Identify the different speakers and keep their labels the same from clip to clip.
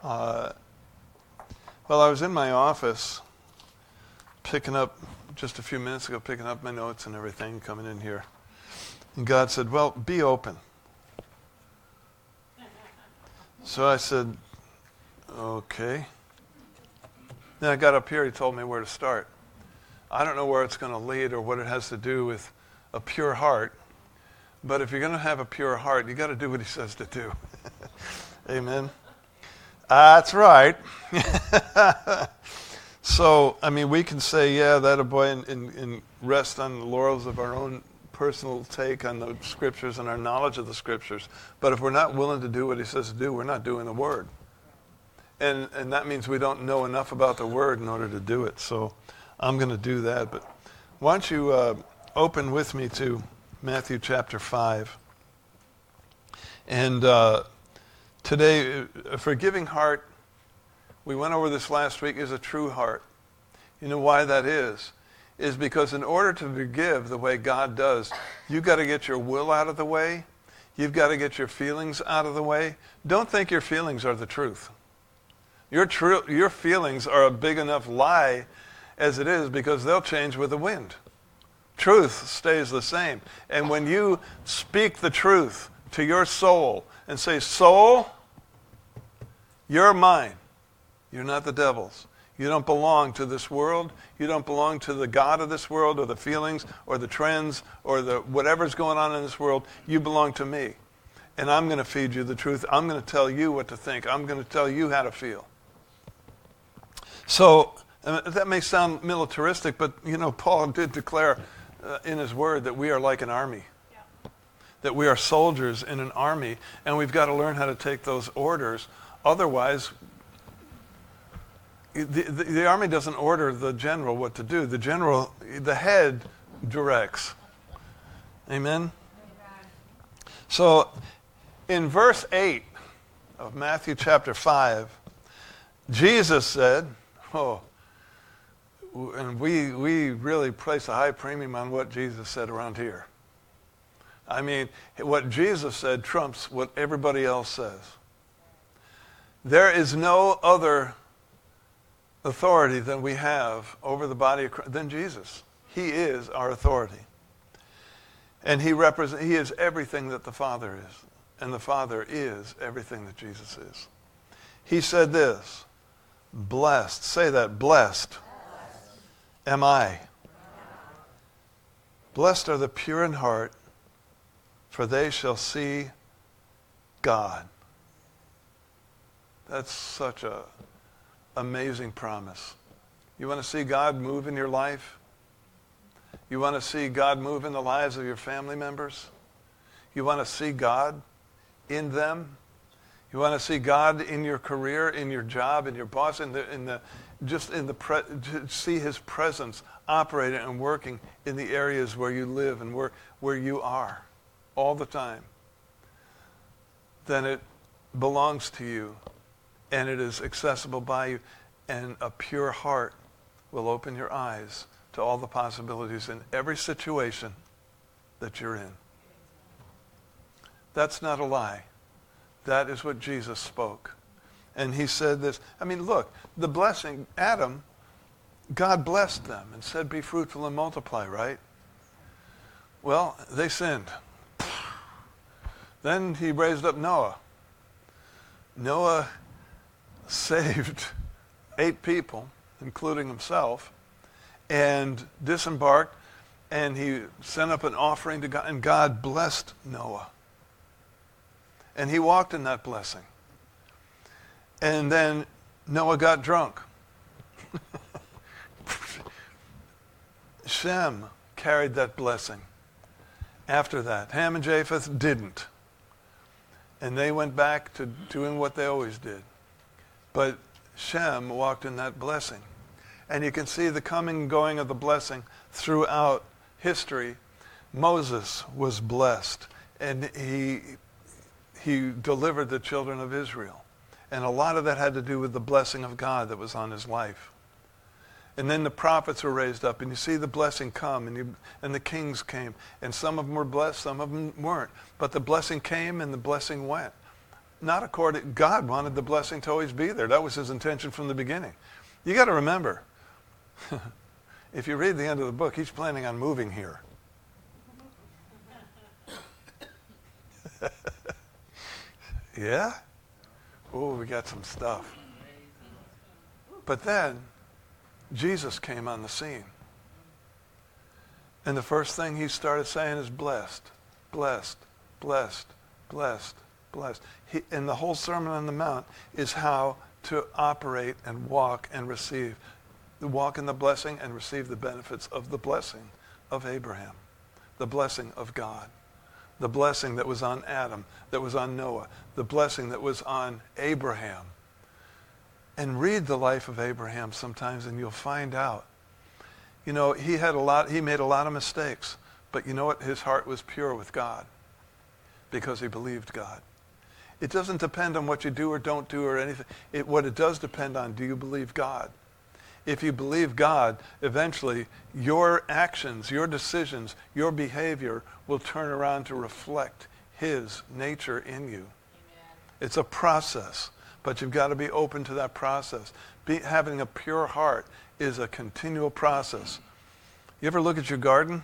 Speaker 1: Well, I was in my office just a few minutes ago, picking up my notes and everything, coming in here. And God said, well, be open. So I said, okay. Then I got up here, he told me where to start. I don't know where it's going to lead or what it has to do with a pure heart. But if you're going to have a pure heart, you got to do what he says to do. Amen. That's right. So, I mean, we can say, yeah, that a boy, and rest on the laurels of our own personal take on the scriptures and our knowledge of the scriptures. But if we're not willing to do what he says to do, we're not doing the word. And that means we don't know enough about the word in order to do it. So I'm going to do that. But why don't you open with me to Matthew chapter 5. And today, a forgiving heart, we went over this last week, is a true heart. You know why that is? Is because in order to forgive the way God does, you've got to get your will out of the way. You've got to get your feelings out of the way. Don't think your feelings are the truth. Your feelings are a big enough lie as it is because they'll change with the wind. Truth stays the same. And when you speak the truth to your soul and say, soul, you're mine. You're not the devil's. You don't belong to this world. You don't belong to the God of this world or the feelings or the trends or the whatever's going on in this world. You belong to me. And I'm going to feed you the truth. I'm going to tell you what to think. I'm going to tell you how to feel. So that may sound militaristic, but you know, Paul did declare in his word that we are like an army. Yeah. That we are soldiers in an army, and we've got to learn how to take those orders. Otherwise, the army doesn't order the general what to do. The head directs. Amen? Amen. So, in verse 8 of Matthew chapter 5, Jesus said, and we really place a high premium on what Jesus said around here. I mean, what Jesus said trumps what everybody else says. There is no other authority than we have over the body of Christ than Jesus. He is our authority. And he is everything that the Father is. And the Father is everything that Jesus is. He said this, blessed, say that, blessed am I. Blessed are the pure in heart, for they shall see God. That's such a amazing promise. You want to see God move in your life? You want to see God move in the lives of your family members? You want to see God in them? You want to see God in your career, in your job, in your boss, see his presence operating and working in the areas where you live and where you are all the time. Then it belongs to you. And it is accessible by you, and a pure heart will open your eyes to all the possibilities in every situation that you're in. That's not a lie. That is what Jesus spoke. And he said this. I mean, look, the blessing, Adam, God blessed them and said, be fruitful and multiply, right? Well, they sinned. Then he raised up Noah. Noah saved 8 people, including himself, and disembarked, and he sent up an offering to God, and God blessed Noah. And he walked in that blessing. And then Noah got drunk. Shem carried that blessing. After that, Ham and Japheth didn't. And they went back to doing what they always did. But Shem walked in that blessing. And you can see the coming and going of the blessing throughout history. Moses was blessed, and he delivered the children of Israel. And a lot of that had to do with the blessing of God that was on his life. And then the prophets were raised up, and you see the blessing come, and the kings came. And some of them were blessed, some of them weren't. But the blessing came and the blessing went. not according. God wanted the blessing to always be there. That was his intention from the beginning. You got to remember, if you read the end of the book, he's planning on moving here. Yeah? Oh, we got some stuff. But then, Jesus came on the scene. And the first thing he started saying is blessed, blessed, blessed, blessed, blessed. And the whole Sermon on the Mount is how to operate and walk and receive. Walk in the blessing and receive the benefits of the blessing of Abraham. The blessing of God. The blessing that was on Adam, that was on Noah, the blessing that was on Abraham. And read the life of Abraham sometimes and you'll find out. You know, he made a lot of mistakes, but you know what? His heart was pure with God because he believed God. It doesn't depend on what you do or don't do or anything. What it does depend on, do you believe God? If you believe God, eventually your actions, your decisions, your behavior will turn around to reflect his nature in you. Amen. It's a process, but you've got to be open to that process. Having a pure heart is a continual process. You ever look at your garden?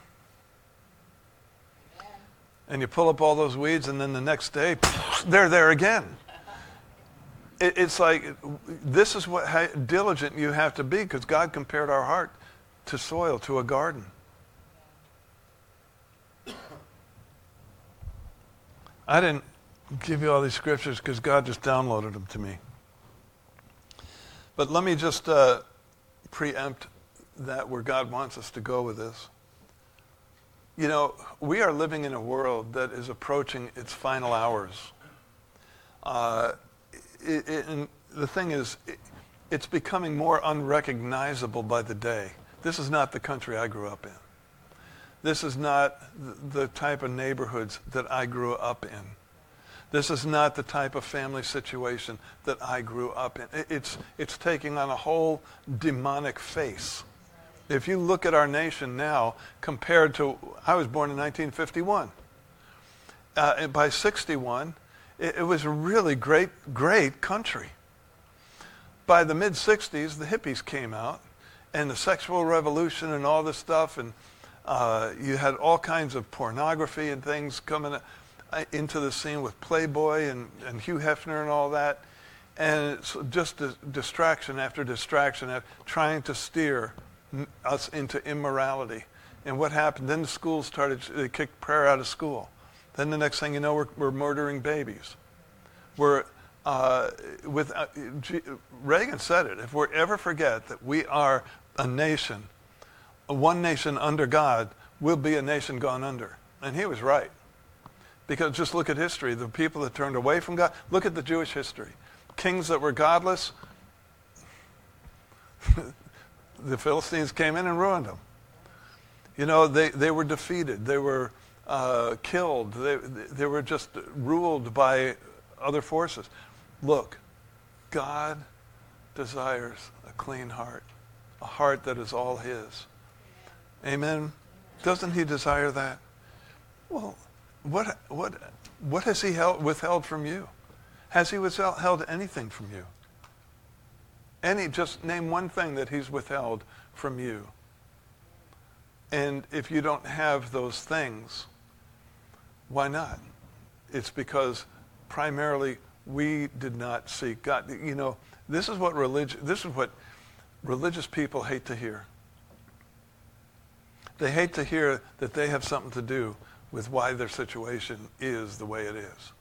Speaker 1: Amen. And you pull up all those weeds and then the next day, they're there again. It's like, this is how diligent you have to be because God compared our heart to soil, to a garden. I didn't give you all these scriptures because God just downloaded them to me. But let me just preempt that where God wants us to go with this. You know, we are living in a world that is approaching its final hours. And the thing is, it's becoming more unrecognizable by the day. This is not the country I grew up in. This is not the type of neighborhoods that I grew up in. This is not the type of family situation that I grew up in. It's taking on a whole demonic face. If you look at our nation now compared to, I was born in 1951. And by 61, it was a really great country. By the mid-60s, the hippies came out, and the sexual revolution and all this stuff, and you had all kinds of pornography and things coming into the scene with Playboy and Hugh Hefner and all that. And it's just distraction after distraction, trying to steer us into immorality. And what happened? Then the schools they kicked prayer out of school. Then the next thing you know, we're murdering babies. Reagan said it, if we ever forget that we are a nation, one nation under God, we'll be a nation gone under. And he was right. Because just look at history, the people that turned away from God, look at the Jewish history. Kings that were godless, the Philistines came in and ruined them. You know, they were defeated. They were killed. They were just ruled by other forces. Look, God desires a clean heart, a heart that is all his. Amen? Doesn't he desire that? Well, what has he withheld from you? Has he withheld anything from you? Just name one thing that he's withheld from you. And if you don't have those things, why not? It's because primarily we did not seek God. You know, this is what religious people hate to hear. They hate to hear that they have something to do with why their situation is the way it is.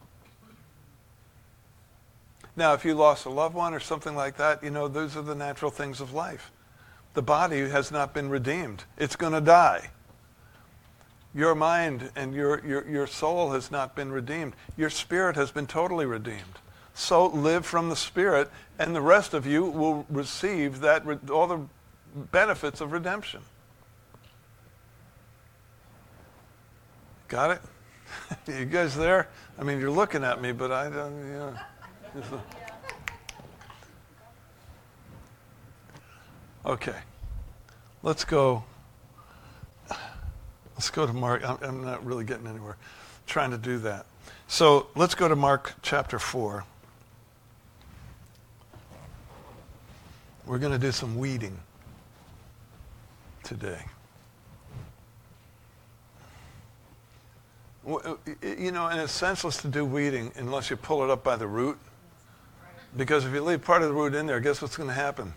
Speaker 1: Now, if you lost a loved one or something like that, you know, those are the natural things of life. The body has not been redeemed. It's going to die. Your mind and your soul has not been redeemed. Your spirit has been totally redeemed. So live from the Spirit, and the rest of you will receive all the benefits of redemption. Got it? You guys there? I mean, you're looking at me, but I don't, you know. Okay. Let's go to Mark. I'm not really getting anywhere trying to do that. So let's go to Mark chapter 4. We're going to do some weeding today. You know, and it's senseless to do weeding unless you pull it up by the root. Because if you leave part of the root in there, guess what's going to happen?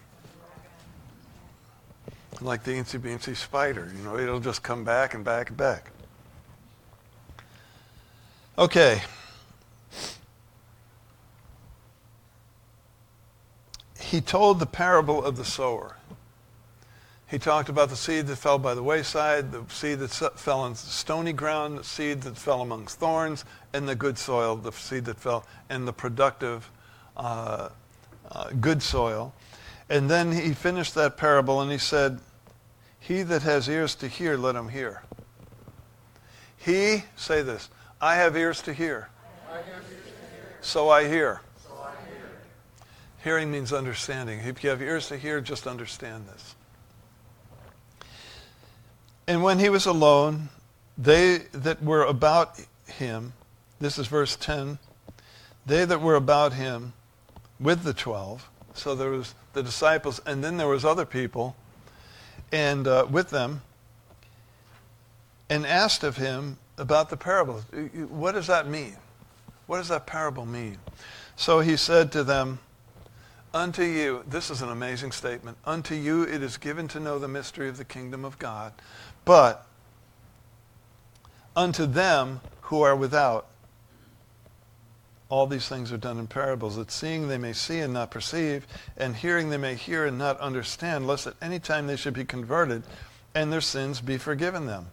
Speaker 1: Like the eensy-beensy spider, you know, it'll just come back and back and back. Okay. He told the parable of the sower. He talked about the seed that fell by the wayside, the seed that fell on stony ground, the seed that fell amongst thorns, and the good soil, the seed that fell, and the productive good soil. And then he finished that parable and he said, he that has ears to hear, let him hear. He, say this, I have ears to hear. So I hear. Hearing means understanding. If you have ears to hear, just understand this. And when he was alone, they that were about him, this is verse 10, they that were about him with the 12, so there was the disciples, and then there was other people, and with them, and asked of him about the parable. What does that mean? What does that parable mean? So he said to them, unto you, this is an amazing statement, unto you it is given to know the mystery of the kingdom of God, but unto them who are without, all these things are done in parables, that seeing they may see and not perceive, and hearing they may hear and not understand, lest at any time they should be converted, and their sins be forgiven them.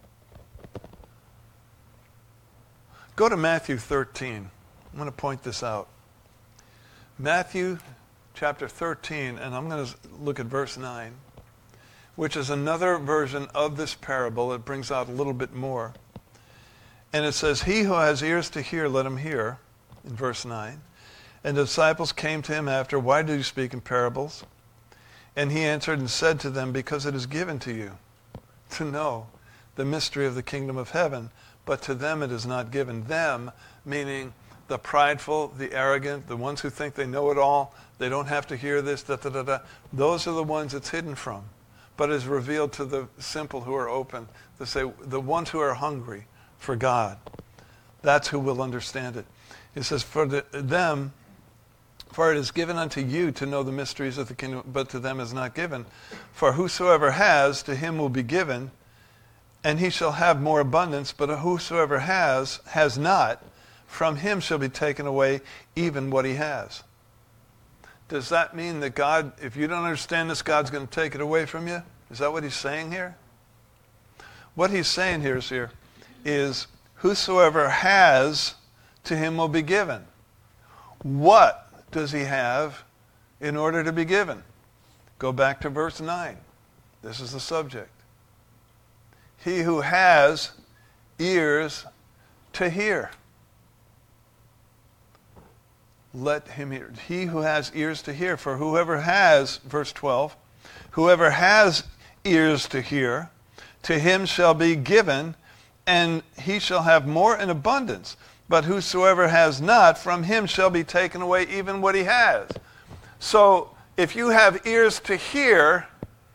Speaker 1: Go to Matthew 13. I'm going to point this out. Matthew chapter 13, and I'm going to look at verse 9, which is another version of this parable. It brings out a little bit more. And it says, he who has ears to hear, let him hear, in verse 9. And the disciples came to him after, why do you speak in parables? And he answered and said to them, because it is given to you to know the mystery of the kingdom of heaven, but to them it is not given. Them, meaning the prideful, the arrogant, the ones who think they know it all, they don't have to hear this, da, da, da, da. Those are the ones it's hidden from, but is revealed to the simple who are open, to say, the ones who are hungry for God. That's who will understand it. It says, for it is given unto you to know the mysteries of the kingdom, but to them is not given. For whosoever has, to him will be given, and he shall have more abundance, but whosoever has not, from him shall be taken away even what he has. Does that mean that God, if you don't understand this, God's going to take it away from you? Is that what he's saying here? What he's saying here is whosoever has, to him will be given. What does he have in order to be given? Go back to verse 9. This is the subject. He who has ears to hear, let him hear. He who has ears to hear. For whoever has, verse 12, whoever has ears to hear, to him shall be given, and he shall have more in abundance. But whosoever has not, from him shall be taken away even what he has. So if you have ears to hear,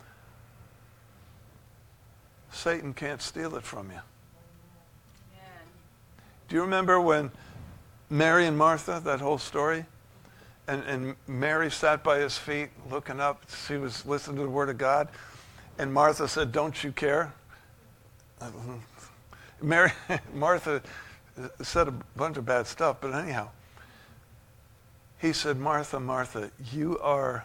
Speaker 1: Satan can't steal it from you. Amen. Do you remember when Mary and Martha, that whole story? And Mary sat by his feet looking up. She was listening to the word of God. And Martha said, don't you care? Martha said a bunch of bad stuff, but anyhow. He said, Martha, Martha, you are,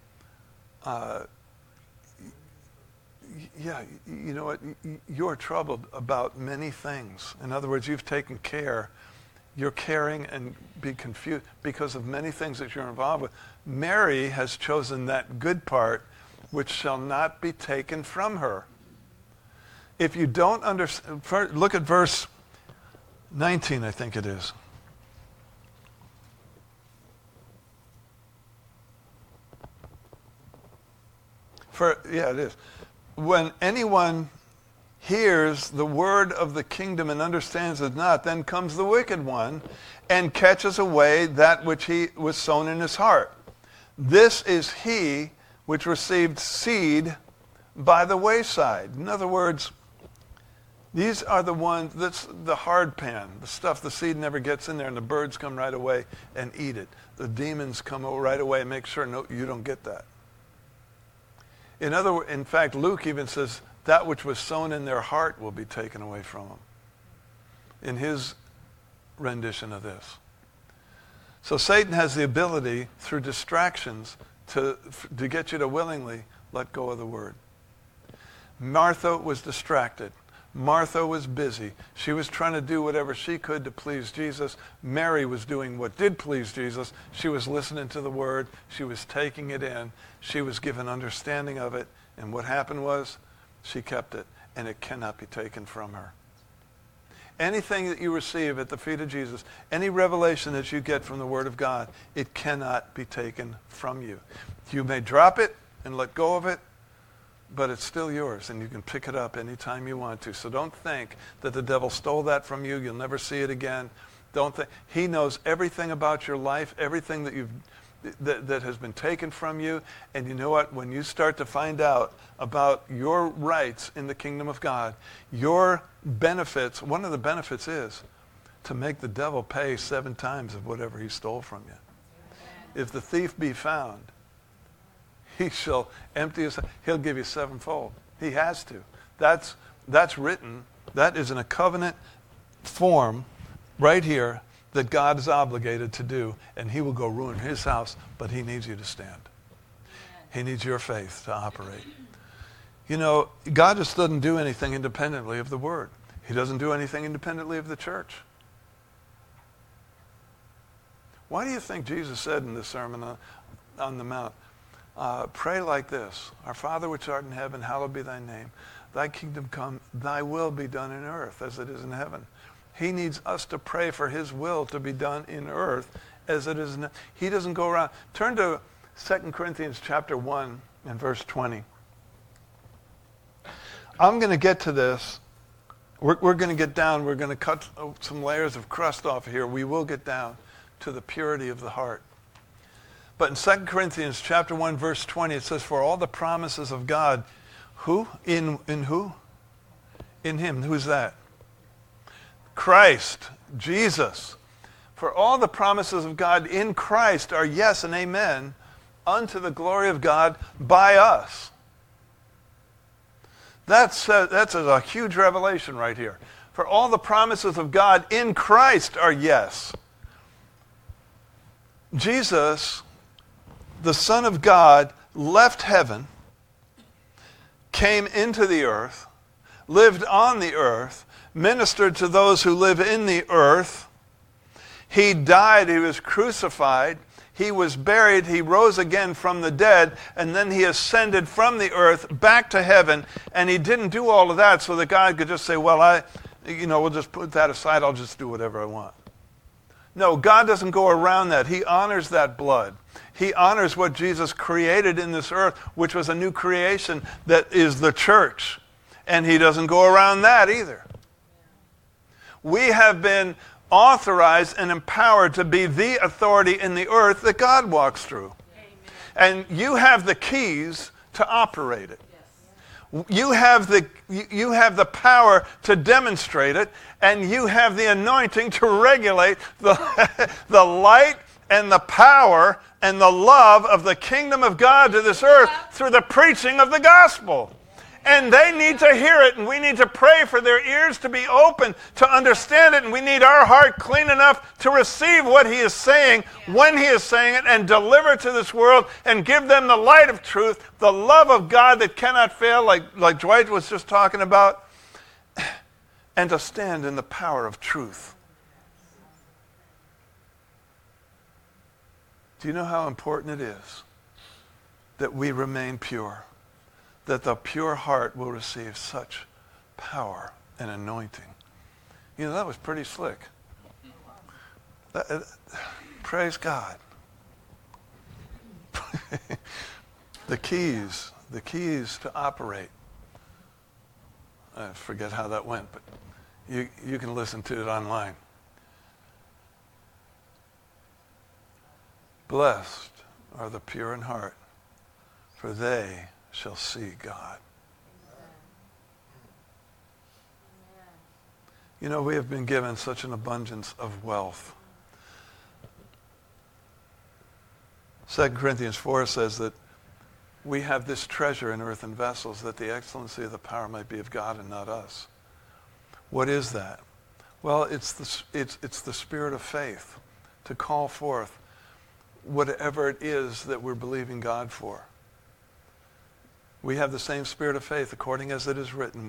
Speaker 1: you know what? You're troubled about many things. In other words, you've taken care. You're caring and be confused because of many things that you're involved with. Mary has chosen that good part, which shall not be taken from her. If you don't understand, look at verse 19, I think it is. It is. When anyone hears the word of the kingdom and understands it not, then comes the wicked one and catches away that which he was sown in his heart. This is he which received seed by the wayside. In other words, these are the ones, that's the hard pan, the stuff the seed never gets in there, and the birds come right away and eat it. The demons come right away and make sure no, you don't get that. In fact, Luke even says that which was sown in their heart will be taken away from them in his rendition of this. So Satan has the ability through distractions to get you to willingly let go of the word. Martha was distracted. Martha was busy. She was trying to do whatever she could to please Jesus. Mary was doing what did please Jesus. She was listening to the word. She was taking it in. She was given understanding of it. And what happened was she kept it, and it cannot be taken from her. Anything that you receive at the feet of Jesus, any revelation that you get from the word of God, it cannot be taken from you. You may drop it and let go of it, but it's still yours, and you can pick it up anytime you want to. So don't think that the devil stole that from you. You'll never see it again. Don't think. He knows everything about your life, everything that has been taken from you. And you know what? When you start to find out about your rights in the kingdom of God, your benefits, one of the benefits is to make the devil pay 7 times of whatever he stole from you. If the thief be found, he shall empty his, he'll give you 7-fold. He has to. That's written. That is in a covenant form right here that God is obligated to do, and he will go ruin his house, but he needs you to stand. He needs your faith to operate. You know, God just doesn't do anything independently of the word. He doesn't do anything independently of the church. Why do you think Jesus said in the Sermon on the Mount, pray like this: Our Father which art in heaven, hallowed be thy name. Thy kingdom come, thy will be done in earth as it is in heaven. He needs us to pray for his will to be done in earth as it is in heaven. He doesn't go around. Turn to 2 Corinthians chapter 1 and verse 20. I'm going to get to this. We're going to get down. We're going to cut some layers of crust off here. We will get down to the purity of the heart. But in 2 Corinthians chapter 1, verse 20, it says, for all the promises of God, who? In who? In him. Who's that? Christ, Jesus. For all the promises of God in Christ are yes and amen unto the glory of God by us. That's a huge revelation right here. For all the promises of God in Christ are yes. Jesus, the Son of God, left heaven, came into the earth, lived on the earth, ministered to those who live in the earth. He died, he was crucified, he was buried, he rose again from the dead, and then he ascended from the earth back to heaven. And he didn't do all of that so that God could just say, well, we'll just put that aside, I'll just do whatever I want. No, God doesn't go around that. He honors that blood. He honors what Jesus created in this earth, which was a new creation that is the church. And he doesn't go around that either. We have been authorized and empowered to be the authority in the earth that God walks through. Amen. And you have the keys to operate it. Yes. You have the power to demonstrate it, and you have the anointing to regulate the light and the power and the love of the kingdom of God to this earth through the preaching of the gospel. And they need to hear it, and we need to pray for their ears to be open to understand it, and we need our heart clean enough to receive what he is saying when he is saying it, and deliver to this world and give them the light of truth, the love of God that cannot fail, like Dwight was just talking about, and to stand in the power of truth. Do you know how important it is that we remain pure? That the pure heart will receive such power and anointing. You know, that was pretty slick. Praise God. The keys to operate. I forget how that went, but you can listen to it online. Blessed are the pure in heart, for they shall see God. You know, we have been given such an abundance of wealth. 2 Corinthians 4 says that we have this treasure in earthen vessels, that the excellency of the power might be of God and not us. What is that? Well, it's the spirit of faith to call forth whatever it is that we're believing God for. We have the same spirit of faith, according as it is written.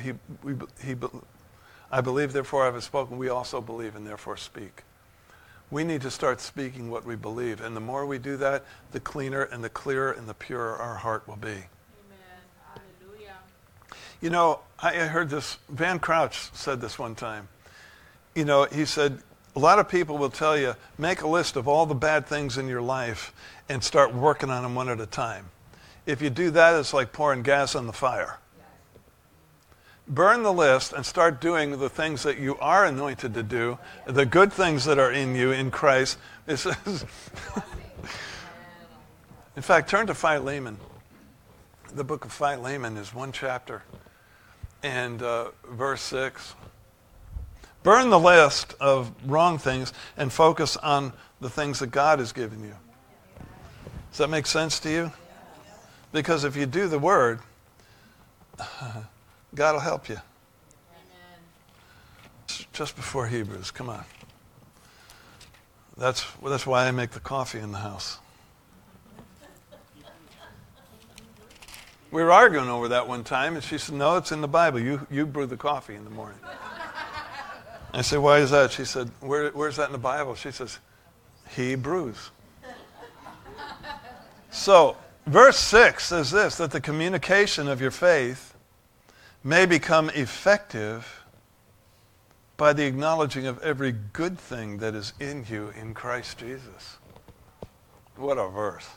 Speaker 1: I believe, therefore I have spoken. We also believe and therefore speak. We need to start speaking what we believe. And the more we do that, the cleaner and the clearer and the purer our heart will be.
Speaker 2: Amen. Hallelujah.
Speaker 1: You know, I heard this, Van Crouch said this one time. You know, he said, a lot of people will tell you, make a list of all the bad things in your life and start working on them one at a time. If you do that, it's like pouring gas on the fire. Burn the list and start doing the things that you are anointed to do, the good things that are in you in Christ. It says, in fact, turn to Philemon. The book of Philemon is one chapter and verse 6. Burn the list of wrong things and focus on the things that God has given you. Does that make sense to you? Because if you do the word, God will help you.
Speaker 2: Amen.
Speaker 1: Just before Hebrews, come on. That's why I make the coffee in the house. We were arguing over that one time, and she said, no, it's in the Bible. You brew the coffee in the morning. I said, why is that? She said, where's that in the Bible? She says, he brews. So, verse 6 says this, that the communication of your faith may become effective by the acknowledging of every good thing that is in you in Christ Jesus. What a verse.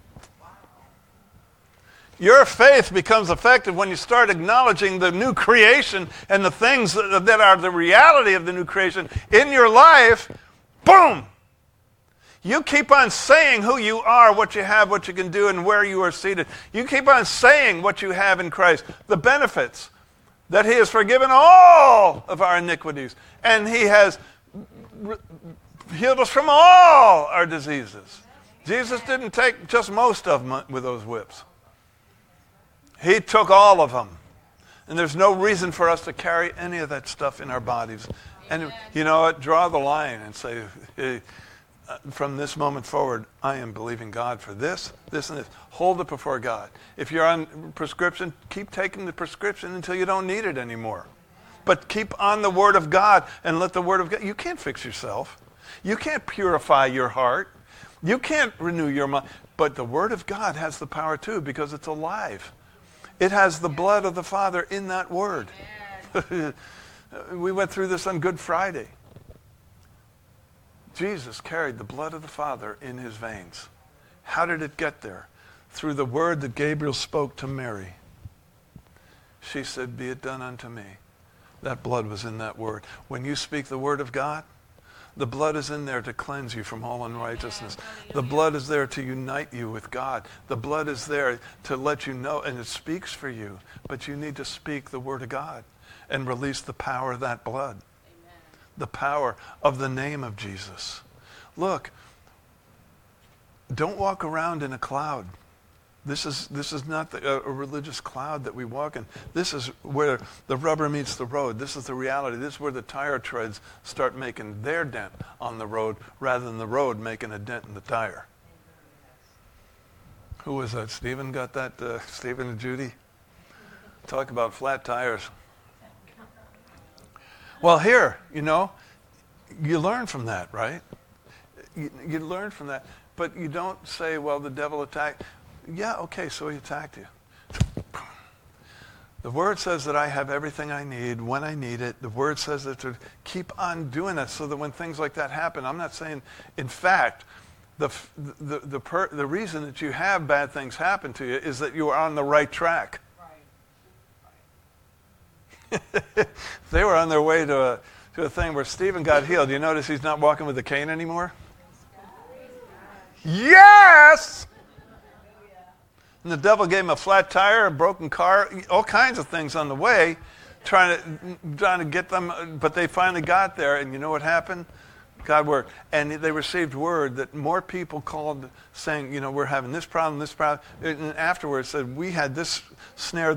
Speaker 1: Your faith becomes effective when you start acknowledging the new creation and the things that are the reality of the new creation in your life. Boom! You keep on saying who you are, what you have, what you can do, and where you are seated. You keep on saying what you have in Christ, the benefits, that he has forgiven all of our iniquities, and he has healed us from all our diseases. Jesus didn't take just most of them with those whips. He took all of them. And there's no reason for us to carry any of that stuff in our bodies. And you know what? Draw the line and say, hey, from this moment forward, I am believing God for this, this, and this. Hold it before God. If you're on prescription, keep taking the prescription until you don't need it anymore. But keep on the Word of God and let the Word of God. You can't fix yourself. You can't purify your heart. You can't renew your mind. But the Word of God has the power too, because it's alive. It has the blood of the Father in that Word. We went through this on Good Friday. Jesus carried the blood of the Father in his veins. How did it get there? Through the word that Gabriel spoke to Mary. She said, be it done unto me. That blood was in that word. When you speak the word of God, the blood is in there to cleanse you from all unrighteousness. The blood is there to unite you with God. The blood is there to let you know, and it speaks for you. But you need to speak the word of God and release the power of that blood. The power of the name of Jesus. Look, don't walk around in a cloud. This is not a religious cloud that we walk in. This is where the rubber meets the road. This is the reality. This is where the tire treads start making their dent on the road rather than the road making a dent in the tire. Who was that? Stephen got that? Stephen and Judy? Talk about flat tires. Well, here, you know, you learn from that, right? You learn from that. But you don't say, well, the devil attacked. Yeah, okay, so he attacked you. The Word says that I have everything I need when I need it. The Word says that to keep on doing that so that when things like that happen, I'm not saying, in fact, the reason that you have bad things happen to you is that you are on the right track. They were on their way to a thing where Stephen got healed. You notice he's not walking with a cane anymore? Yes! And the devil gave him a flat tire, a broken car, all kinds of things on the way, trying to get them, but they finally got there, and you know what happened? God worked. And they received word that more people called saying, we're having this problem. And afterwards said, we had this snare,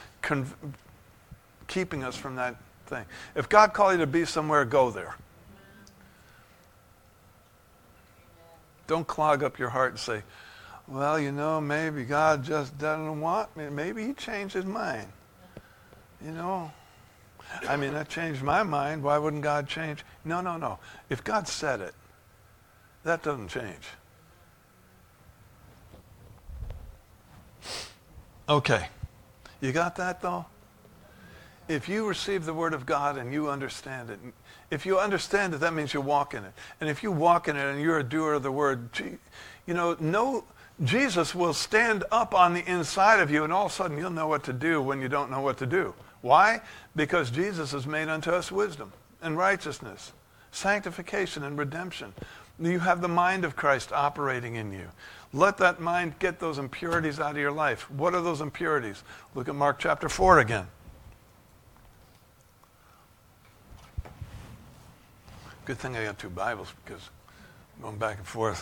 Speaker 1: keeping us from that thing. If God called you to be somewhere, go there. Don't clog up your heart and say, well, maybe God just doesn't want me. Maybe he changed his mind. That changed my mind. Why wouldn't God change? No. If God said it, that doesn't change. Okay. You got that, though? If you receive the word of God and you understand it, if you understand it, that means you walk in it. And if you walk in it and you're a doer of the word, Jesus will stand up on the inside of you, and all of a sudden you'll know what to do when you don't know what to do. Why? Because Jesus has made unto us wisdom and righteousness, sanctification and redemption. You have the mind of Christ operating in you. Let that mind get those impurities out of your life. What are those impurities? Look at Mark chapter 4 again. Good thing I got two Bibles because I'm going back and forth.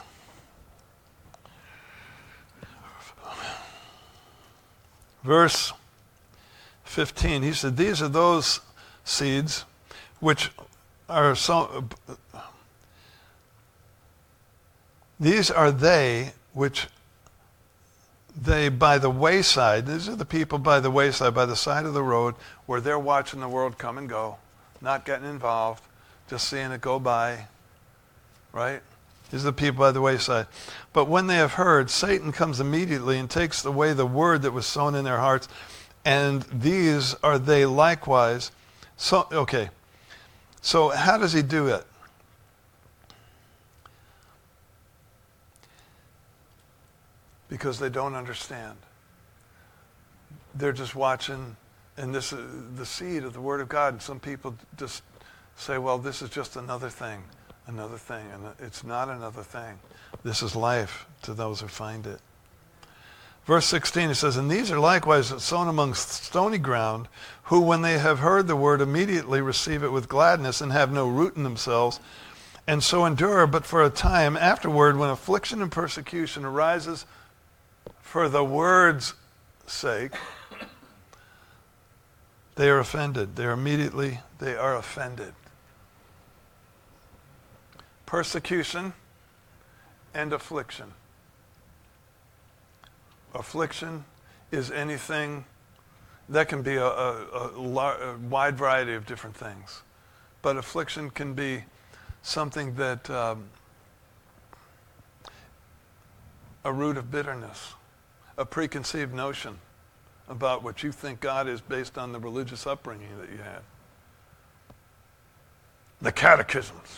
Speaker 1: Verse 15, he said, these are those seeds which are these are they which they by the wayside, these are the people by the wayside, by the side of the road, where they're watching the world come and go, not getting involved, just seeing it go by, right? These are the people by the wayside. But when they have heard, Satan comes immediately and takes away the word that was sown in their hearts, and these are they likewise. So how does he do it? Because they don't understand. They're just watching, and this is the seed of the word of God. And some people just say, well, this is just another thing. And it's not another thing. This is life to those who find it. Verse 16, it says, and these are likewise sown among stony ground, who when they have heard the word immediately receive it with gladness and have no root in themselves, and so endure but for a time. Afterward, when affliction and persecution arises for the word's sake, they are offended. They are offended. Persecution and affliction. Affliction is anything that can be a wide variety of different things. But affliction can be something that a root of bitterness, a preconceived notion about what you think God is based on the religious upbringing that you had. The catechisms.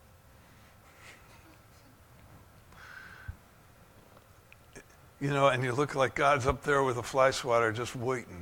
Speaker 1: And you look like God's up there with a fly swatter just waiting.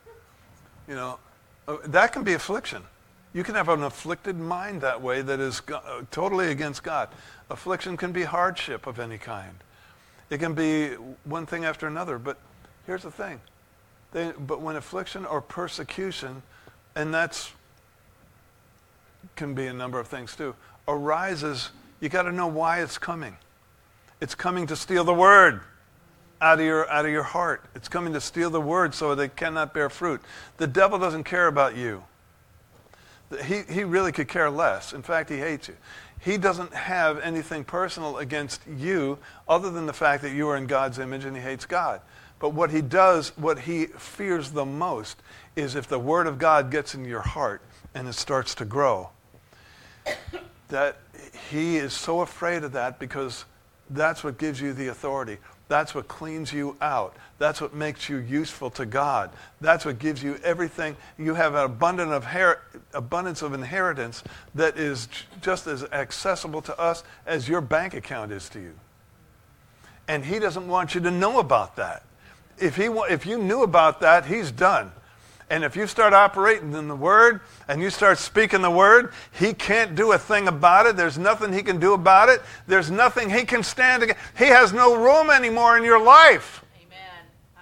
Speaker 1: That can be affliction. You can have an afflicted mind that way that is totally against God. Affliction can be hardship of any kind. It can be one thing after another. But here's the thing. But when affliction or persecution, and that's can be a number of things too, arises, you got to know why it's coming. It's coming to steal the word out of your heart. It's coming to steal the word so they cannot bear fruit. The devil doesn't care about you. He really could care less. In fact, he hates you. He doesn't have anything personal against you other than the fact that you are in God's image and he hates God. But what he fears the most is if the word of God gets in your heart and it starts to grow. That he is so afraid of that because that's what gives you the authority. That's what cleans you out. That's what makes you useful to God. That's what gives you everything. You have an abundance of inheritance that is just as accessible to us as your bank account is to you. And he doesn't want you to know about that. If you knew about that, he's done. And if you start operating in the Word and you start speaking the Word, he can't do a thing about it. There's nothing he can do about it. There's nothing he can stand against. He has no room anymore in your life.
Speaker 2: Amen.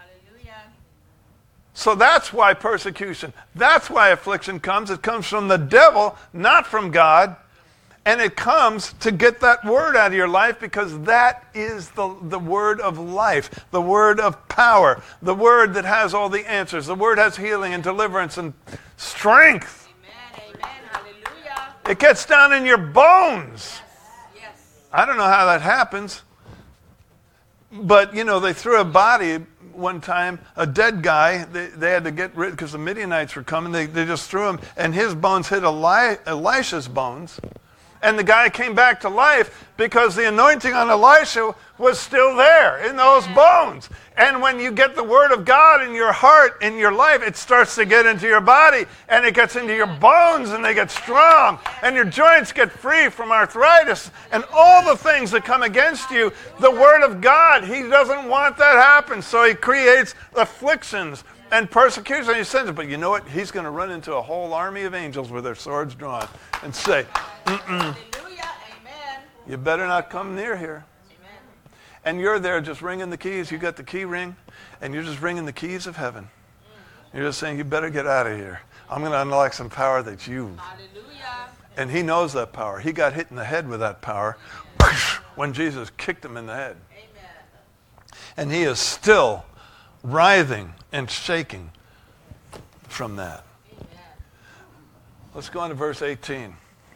Speaker 1: So that's why persecution, that's why affliction comes. It comes from the devil, not from God. And it comes to get that word out of your life, because that is the word of life, the word of power, the word that has all the answers. The word has healing and deliverance and strength.
Speaker 2: Amen. Amen. Hallelujah.
Speaker 1: It gets down in your bones.
Speaker 2: Yes.
Speaker 1: I don't know how that happens. But, they threw a body one time, a dead guy. They had to get rid, because the Midianites were coming. They just threw him, and his bones hit Elisha's bones. And the guy came back to life because the anointing on Elisha was still there in those bones. And when you get the word of God in your heart, in your life, it starts to get into your body, and it gets into your bones, and they get strong, and your joints get free from arthritis and all the things that come against you. The word of God, he doesn't want that happen, so he creates afflictions and persecution. He sends it, but you know what? He's going to run into a whole army of angels with their swords drawn and say,
Speaker 2: Hallelujah. Amen.
Speaker 1: you better not come near here.
Speaker 2: Amen.
Speaker 1: And you're there just ringing the keys. You got the key ring, and you're just ringing the keys of heaven. You're just saying, you better get out of here. I'm going to unlock some power that's you.
Speaker 2: Hallelujah.
Speaker 1: And he knows that power. He got hit in the head with that power when Jesus kicked him in the head.
Speaker 2: Amen.
Speaker 1: And he is still writhing and shaking from that.
Speaker 2: Amen.
Speaker 1: Let's go on to verse 18.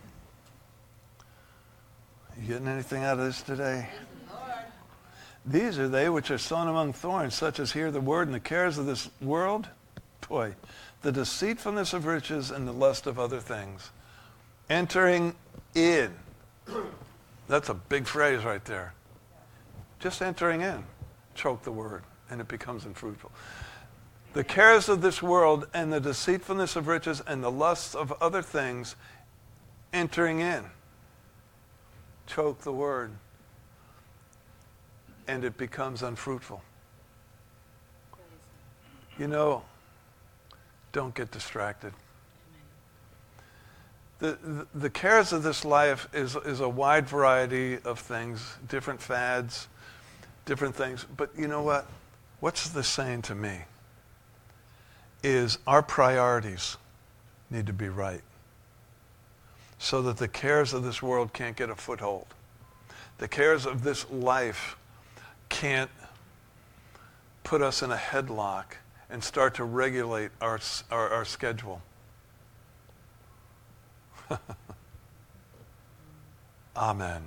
Speaker 1: You getting anything out of this today?
Speaker 2: Lord.
Speaker 1: These are they which are sown among thorns, such as hear the word, and the cares of this world, the deceitfulness of riches and the lust of other things. Entering in. That's a big phrase right there. Just entering in. Choke the word, and it becomes unfruitful. The cares of this world and the deceitfulness of riches and the lusts of other things, entering in. Choke the word, and it becomes unfruitful. Don't get distracted. The cares of this life is a wide variety of things, different fads, different things. But you know what? What's this saying to me? Is our priorities need to be right, so that the cares of this world can't get a foothold. The cares of this life can't put us in a headlock and start to regulate our schedule. Amen.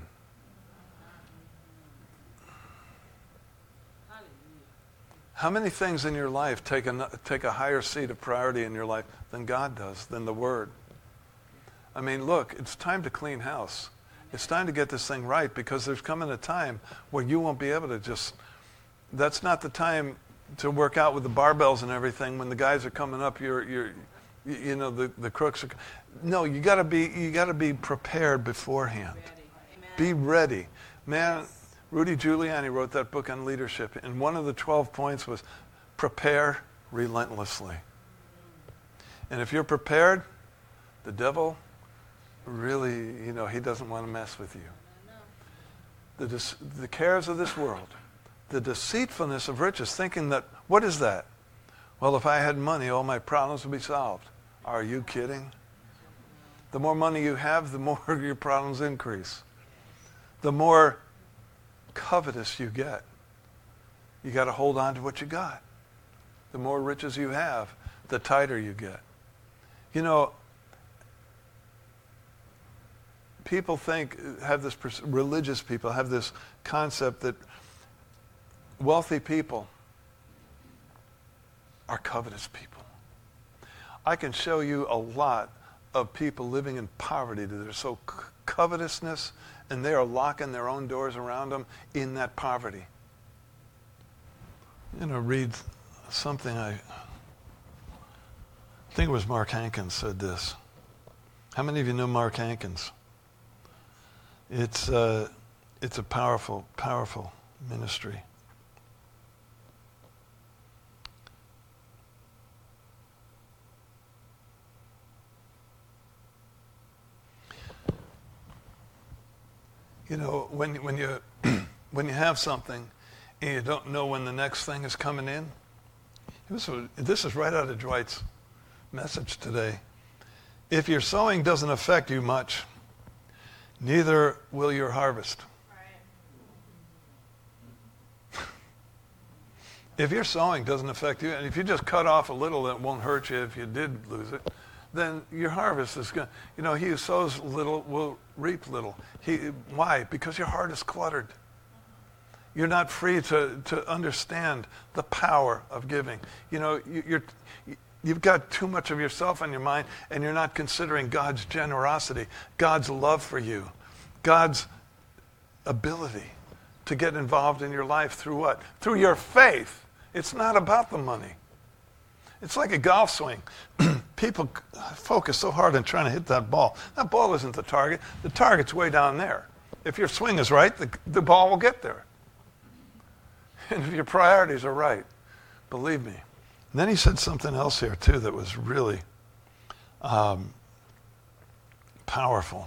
Speaker 1: How many things in your life take a higher seat of priority in your life than God does, than the Word? I mean, look, it's time to clean house. It's time to get this thing right, because there's coming a time where you won't be able to just, that's not the time to work out with the barbells and everything. When the guys are coming up, the crooks are, no, you got to be prepared beforehand. Be ready. Man, Rudy Giuliani wrote that book on leadership, and one of the 12 points was prepare relentlessly. And if you're prepared, the devil really, he doesn't want to mess with you. The cares of this world, the deceitfulness of riches, thinking that, what is that? Well, if I had money, all my problems would be solved. Are you kidding? The more money you have, the more your problems increase. The more covetous you get. You got to hold on to what you got. The more riches you have, the tighter you get. People religious people have this concept that wealthy people are covetous people. I can show you a lot of people living in poverty that are so covetousness, and they are locking their own doors around them in that poverty. Read something, I think it was Mark Hankins said this. How many of you know Mark Hankins? It's a powerful, powerful ministry. When you have something and you don't know when the next thing is coming in, This is right out of Dwight's message today. If your sowing doesn't affect you much, neither will your harvest.
Speaker 2: Right.
Speaker 1: If your sowing doesn't affect you, and if you just cut off a little, that won't hurt you if you did lose it, then your harvest is going to, he who sows little will reap little. Why? Because your heart is cluttered. You're not free to understand the power of giving. You've got too much of yourself on your mind, and you're not considering God's generosity, God's love for you, God's ability to get involved in your life through what? Through your faith. It's not about the money. It's like a golf swing. People focus so hard on trying to hit that ball. That ball isn't the target. The target's way down there. If your swing is right, the ball will get there. And if your priorities are right, believe me. And then he said something else here, too, that was really powerful.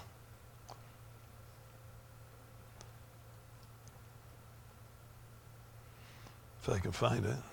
Speaker 1: If I can find it.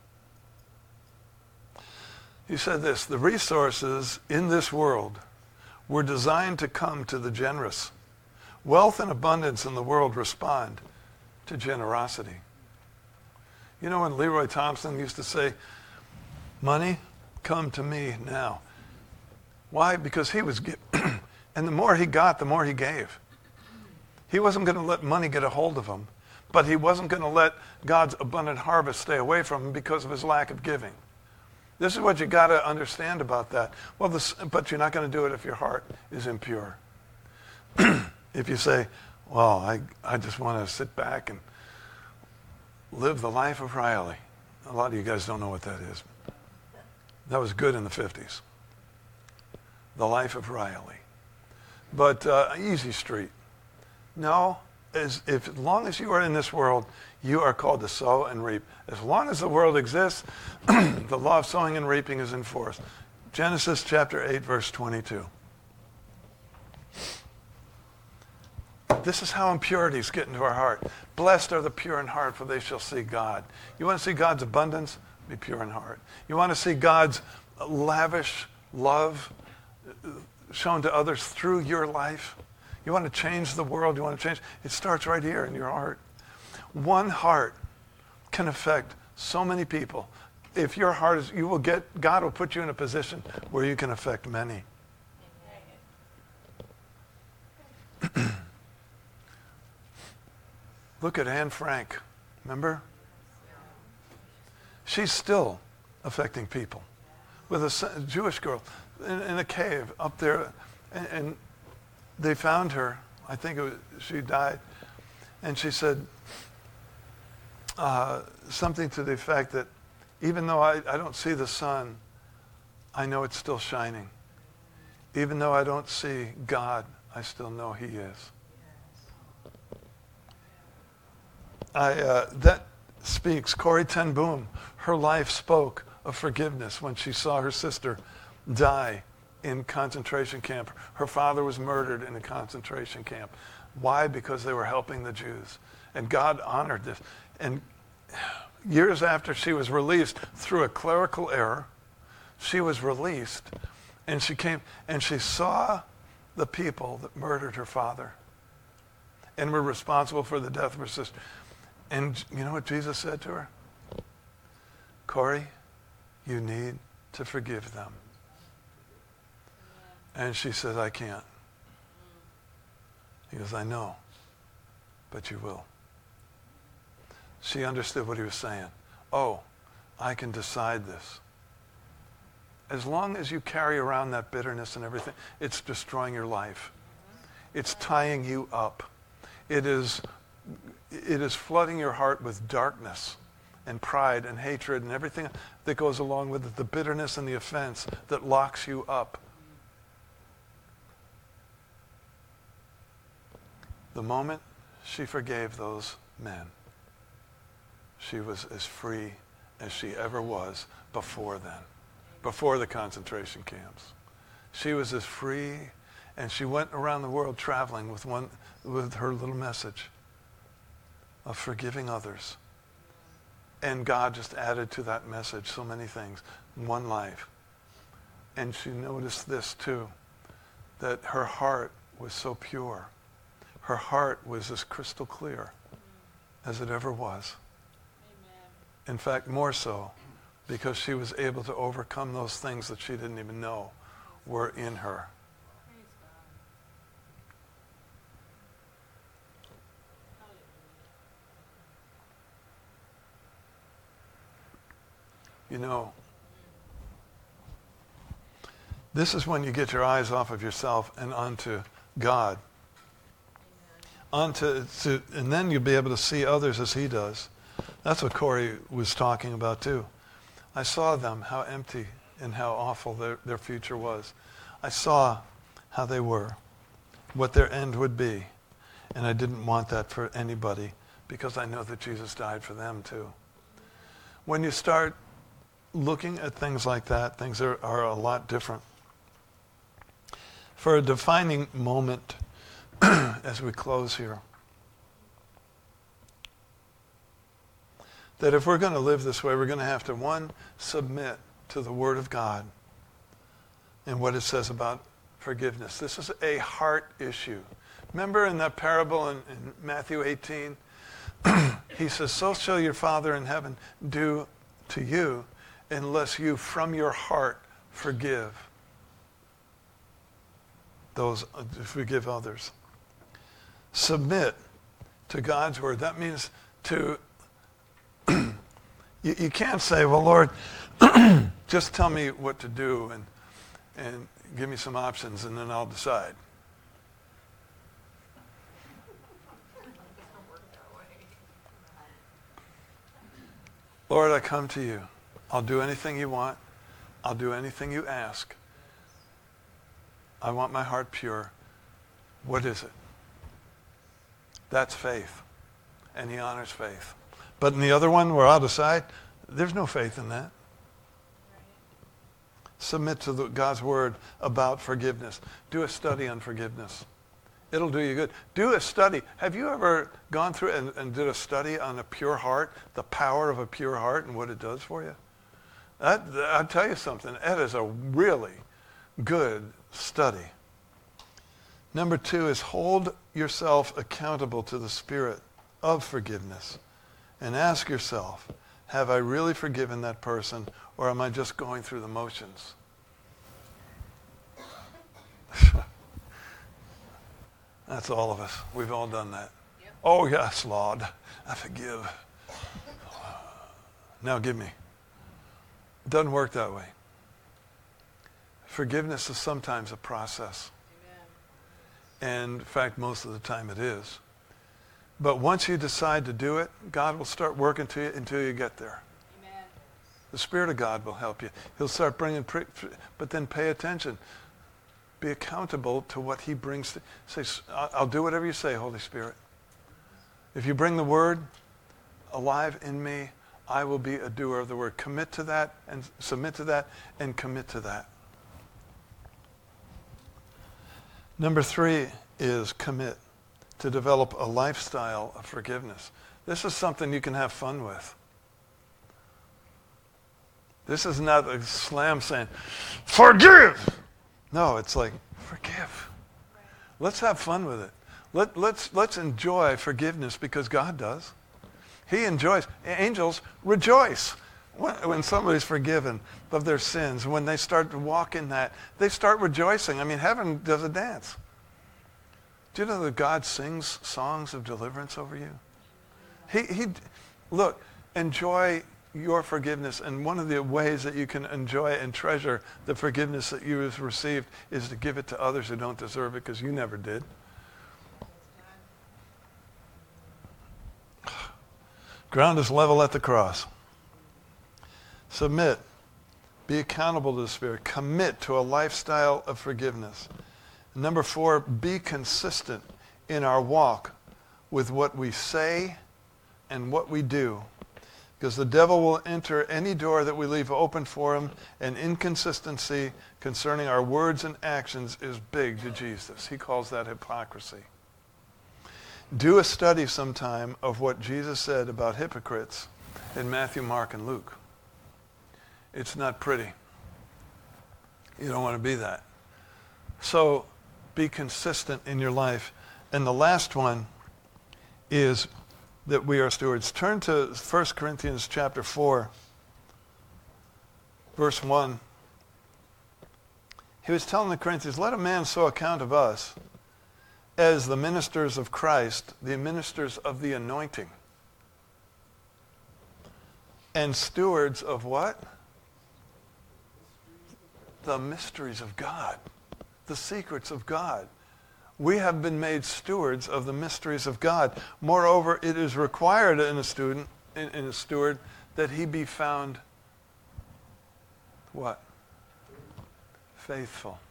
Speaker 1: He said this: the resources in this world were designed to come to the generous. Wealth and abundance in the world respond to generosity. You know when Leroy Thompson used to say, money, come to me now. Why? Because he was and the more he got, the more he gave. He wasn't going to let money get a hold of him, but he wasn't going to let God's abundant harvest stay away from him because of his lack of giving. This is what you got to understand about that. But you're not going to do it if your heart is impure. If you say, well, I just want to sit back and live the life of Riley. A lot of you guys don't know what that is. That was good in the 50s. The life of Riley. But easy street. No, as long as you are in this world, you are called to sow and reap. As long as the world exists, the law of sowing and reaping is in force. Genesis chapter 8, verse 22. This is how impurities get into our heart. Blessed are the pure in heart, for they shall see God. You want to see God's abundance? Be pure in heart. You want to see God's lavish love shown to others through your life? You want to change the world? You want to change? It starts right here in your heart. One heart can affect so many people. If your heart is, God will put you in a position where you can affect many. Look at Anne Frank. Remember? She's still affecting people. With a Jewish girl in a cave up there. And they found her. I think she died. And she said something to the effect that even though I don't see the sun, I know it's still shining. Even though I don't see God, I still know he is. That speaks. Corrie ten Boom, her life spoke of forgiveness when she saw her sister die in concentration camp. Her father was murdered in a concentration camp. Why? Because they were helping the Jews. And God honored this. And years after she was released through a clerical error, she was released, and she came and she saw the people that murdered her father and were responsible for the death of her sister. And you know what Jesus said to her? Corrie, you need to forgive them. And she said, I can't. He goes, I know, but you will. She understood what he was saying. Oh, I can decide this. As long as you carry around that bitterness and everything, it's destroying your life. It's tying you up. It is flooding your heart with darkness and pride and hatred and everything that goes along with it, the bitterness and the offense that locks you up. The moment she forgave those men, she was as free as she ever was before then, before the concentration camps. She was as free, and she went around the world traveling with her little message of forgiving others And God just added to that message so many things. One life. And she noticed this too, that her heart was so pure. Her heart was as crystal clear as it ever was.
Speaker 2: Amen.
Speaker 1: In fact, more so, because she was able to overcome those things that she didn't even know were in her.
Speaker 2: Praise God. Hallelujah.
Speaker 1: You know, this is when you get your eyes off of yourself and onto God. And then you'll be able to see others as he does. That's what Corey was talking about too. I saw them, how empty and how awful their future was. I saw how they were, what their end would be. And I didn't want that for anybody because I know that Jesus died for them too. When you start looking at things like that, things are a lot different. For a defining moment, as we close here, that if we're going to live this way, we're going to have to, one, submit to the Word of God and what it says about forgiveness. This is a heart issue. Remember in that parable in Matthew 18? He says, so shall your Father in heaven do to you unless you from your heart forgive others. Submit to God's word. That means to, you can't say, well, Lord, just tell me what to do and give me some options and then I'll decide. Lord, I come to you. I'll do anything you want. I'll do anything you ask. I want my heart pure. What is it? That's faith. And he honors faith. But in the other one where I'll decide, there's no faith in that. Submit to God's word about forgiveness. Do a study on forgiveness. It'll do you good. Do a study. Have you ever gone through and did a study on a pure heart, the power of a pure heart and what it does for you? I'll tell you something. That is a really good study. Number 2 is hold yourself accountable to the spirit of forgiveness and ask yourself, have I really forgiven that person or am I just going through the motions? That's all of us. We've all done that.
Speaker 2: Yep.
Speaker 1: Oh yes, Lord, I forgive. Now give me. It doesn't work that way. Forgiveness is sometimes a process.
Speaker 2: Amen.
Speaker 1: And in fact, most of the time it is. But once you decide to do it, God will start working to you until you get there.
Speaker 2: Amen.
Speaker 1: The Spirit of God will help you. He'll start bringing, but then pay attention. Be accountable to what he brings. Say, I'll do whatever you say, Holy Spirit. If you bring the word alive in me, I will be a doer of the word. Commit to that and submit to that and commit to that. Number 3 is commit to develop a lifestyle of forgiveness. This is something you can have fun with. This is not a slam saying, forgive! No, it's like, forgive.
Speaker 2: Right.
Speaker 1: Let's have fun with it. Let's enjoy forgiveness because God does. He enjoys. Angels rejoice when somebody's forgiven of their sins. When they start to walk in that, they start rejoicing. I mean, heaven does a dance. Do you know that God sings songs of deliverance over you? Look, enjoy your forgiveness. And one of the ways that you can enjoy and treasure the forgiveness that you have received is to give it to others who don't deserve it because you never did. Ground is level at the cross. Submit. Be accountable to the Spirit. Commit to a lifestyle of forgiveness. Number 4, be consistent in our walk with what we say and what we do. Because the devil will enter any door that we leave open for him, and inconsistency concerning our words and actions is big to Jesus. He calls that hypocrisy. Do a study sometime of what Jesus said about hypocrites in Matthew, Mark, and Luke. It's not pretty. You don't want to be that. So be consistent in your life. And the last one is that we are stewards. Turn to 1 Corinthians chapter 4, verse 1. He was telling the Corinthians, let a man so account of us as the ministers of Christ, the ministers of the anointing, and stewards of what? The mysteries of God, the secrets of God. We have been made stewards of the mysteries of God. Moreover, it is required in a steward that he be found what? Faithful.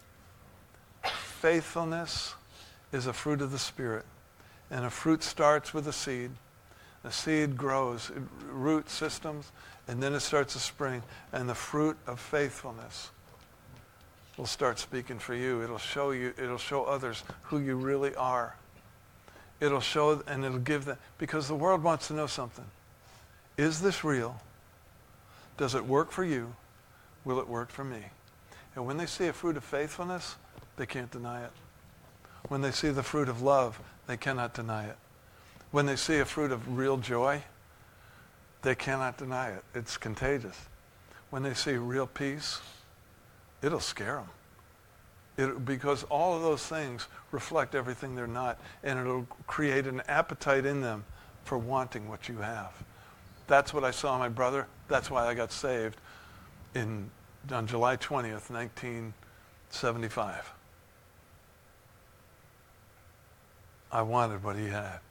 Speaker 1: Faithfulness is a fruit of the Spirit. And a fruit starts with a seed. The seed grows, root systems, and then it starts to spring. And the fruit of faithfulness will start speaking for you. It'll show others who you really are. It'll show, and it'll give them, because the world wants to know something. Is this real? Does it work for you? Will it work for me? And when they see a fruit of faithfulness, they can't deny it. When they see the fruit of love, they cannot deny it. When they see a fruit of real joy, they cannot deny it. It's contagious. When they see real peace, it'll scare them. Because all of those things reflect everything they're not, and it'll create an appetite in them for wanting what you have. That's what I saw in my brother. That's why I got saved on July 20th, 1975. I wanted what he had.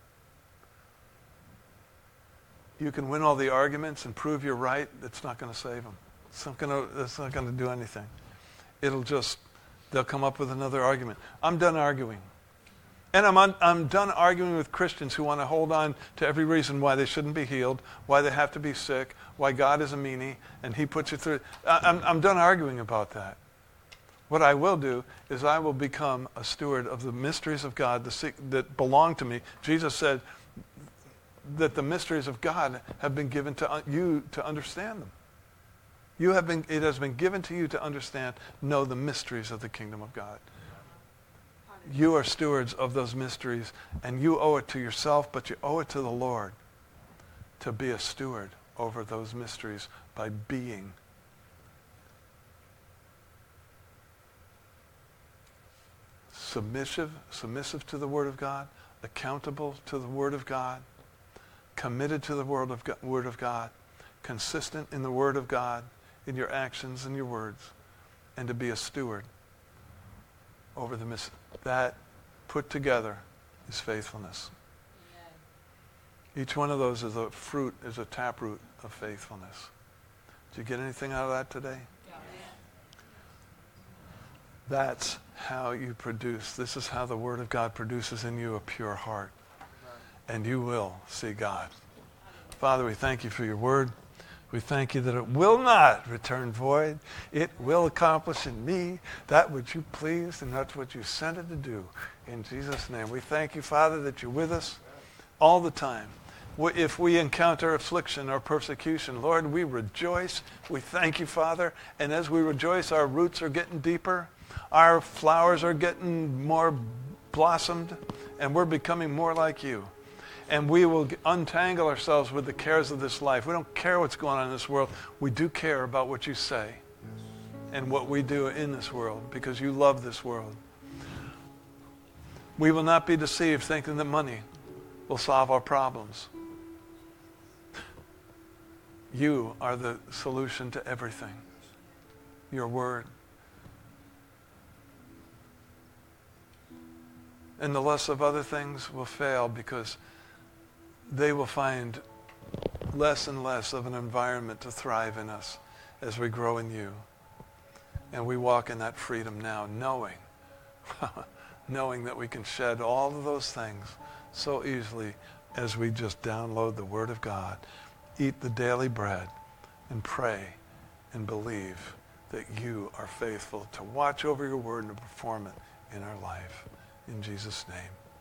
Speaker 1: You can win all the arguments and prove you're right. It's not going to save them. It's not going to do anything. They'll come up with another argument. I'm done arguing. And I'm done arguing with Christians who want to hold on to every reason why they shouldn't be healed, why they have to be sick, why God is a meanie, and he puts you through. I'm done arguing about that. What I will do is I will become a steward of the mysteries of God that belong to me. Jesus said that the mysteries of God have been given to you to understand them. It has been given to you to understand, know the mysteries of the kingdom of God. You are stewards of those mysteries, and you owe it to yourself, but you owe it to the Lord to be a steward over those mysteries by being submissive to the Word of God, accountable to the Word of God, committed to the Word of God, consistent in the Word of God, in your actions and your words, and to be a steward over the mysteries. That put together is faithfulness. Amen. Each one of those is a taproot of faithfulness. Did you get anything out of that today? Yeah. That's how you produce. This is how the Word of God produces in you a pure heart. And you will see God. Father, we thank you for your Word. We thank you that it will not return void. It will accomplish in me that which you pleased, and that's what you sent it to do. In Jesus' name, we thank you, Father, that you're with us all the time. If we encounter affliction or persecution, Lord, we rejoice. We thank you, Father. And as we rejoice, our roots are getting deeper. Our flowers are getting more blossomed, and we're becoming more like you. And we will untangle ourselves with the cares of this life. We don't care what's going on in this world. We do care about what you say and what we do in this world, because you love this world. We will not be deceived thinking that money will solve our problems. You are the solution to everything. Your Word. And the lust of other things will fail, because they will find less and less of an environment to thrive in us as we grow in you. And we walk in that freedom now, knowing that we can shed all of those things so easily as we just download the Word of God, eat the daily bread, and pray and believe that you are faithful to watch over your Word and to perform it in our life. In Jesus' name.